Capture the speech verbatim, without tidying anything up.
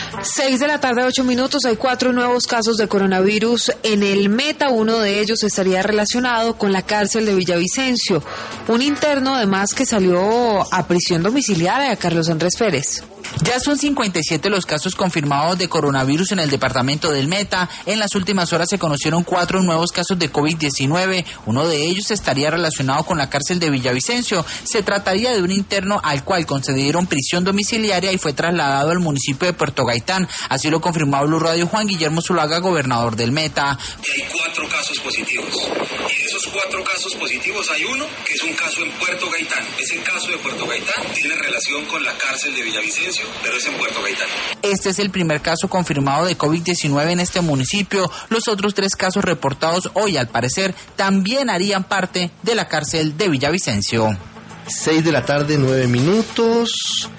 Seis de la tarde, ocho minutos. Hay cuatro nuevos casos de coronavirus en el Meta. Uno de ellos estaría relacionado con la cárcel de Villavicencio. Un interno, además, que salió a prisión domiciliaria, Carlos Andrés Pérez. Ya son cincuenta y siete los casos confirmados de coronavirus en el departamento del Meta. En las últimas horas se conocieron cuatro nuevos casos de COVID diecinueve. Uno de ellos estaría relacionado con la cárcel de Villavicencio. Se trataría de un interno al cual concedieron prisión domiciliaria y fue trasladado al municipio de Puerto Gaitán. Así lo confirmó Blue Radio Juan Guillermo Zuluaga, gobernador del Meta. Hay cuatro casos positivos. Y de esos cuatro casos positivos hay uno que es un caso en Puerto Gaitán. Ese caso de Puerto Gaitán tiene relación con la cárcel de Villavicencio, pero es en Puerto Gaitán. Este es el primer caso confirmado de COVID diecinueve en este municipio. Los otros tres casos reportados hoy, al parecer, también harían parte de la cárcel de Villavicencio. Seis de la tarde, nueve minutos.